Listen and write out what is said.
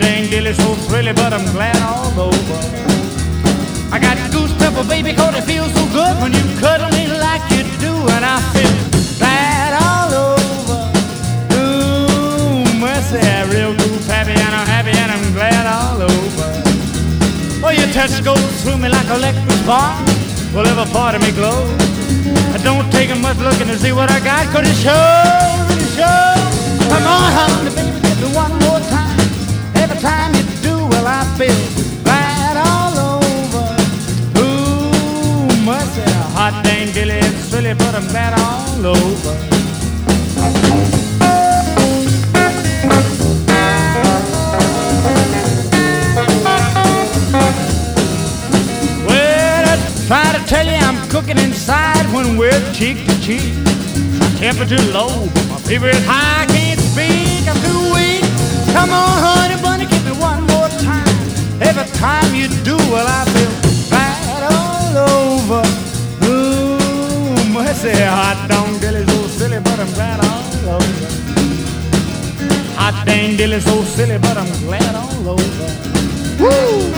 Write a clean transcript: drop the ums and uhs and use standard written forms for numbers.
dang dilly, so thrilly, but I'm glad all over. I got goose pepper, baby, 'cause it feels so good when you cuddle me like you do, and I feel glad all over. Ooh, mercy, real cool, happy, and I'm happy, and I'm glad all over. Well, your touch goes through me like electric spark. Well, every part of me glows. I don't take much looking to see what I got, 'cause it shows, it shows. Come on, honey, baby, give me one more time. Every time you do, well, I feel glad all over. Ooh, mercy, hot dang dilly, it's silly, but I'm glad all over. Try to tell you I'm cooking inside when we're cheek to cheek. My temperature low, but my fever is high. I can't speak, I'm too weak. Come on, honey bunny, give me one more time. Every time you do, well, I feel glad all over. Ooh, mercy, hot dang dilly, so silly, but I'm glad all over. Hot dang dilly, so silly, but I'm glad all over. Woo!